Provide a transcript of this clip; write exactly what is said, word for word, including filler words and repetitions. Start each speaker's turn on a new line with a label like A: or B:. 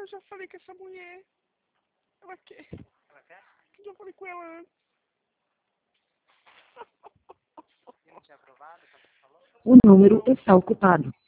A: eu já falei com essa mulher. Ela quer.
B: Ela quer?
A: Eu já falei com ela antes.
B: E não tinha aprovado? Quando você falou?
C: O número está ocupado.